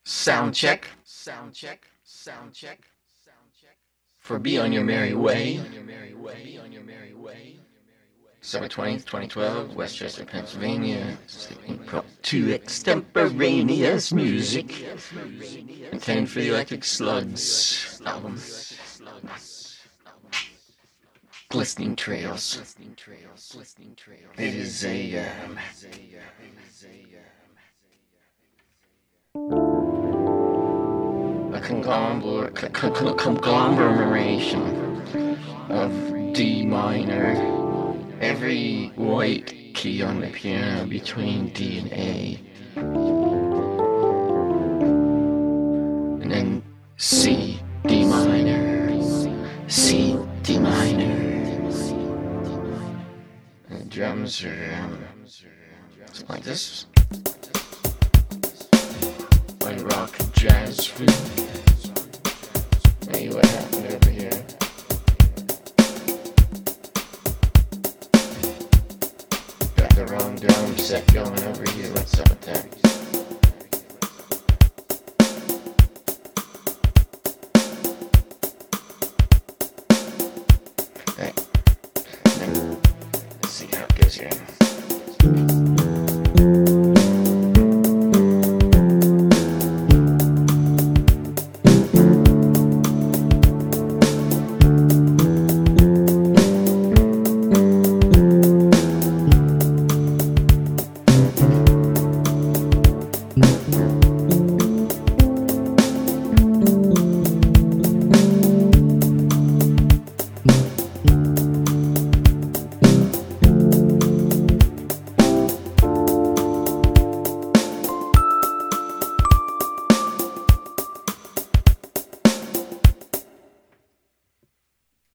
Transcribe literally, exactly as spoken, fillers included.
Sound check. Sound check. Sound check. Sound check. For Be On Your Merry Way. December twentieth, twenty twelve, Westchester, Pennsylvania. To extemporaneous music intended for the Electric Slugs album. Glistening Trails. It is a um, a conglomera- c- c- conglomeration of D minor. Every white key on the piano between D and A. And then C, D minor, C, D minor. And the drums are um, something like this. Like rock jazz food. Hey, what happened over here? Got the wrong drum set going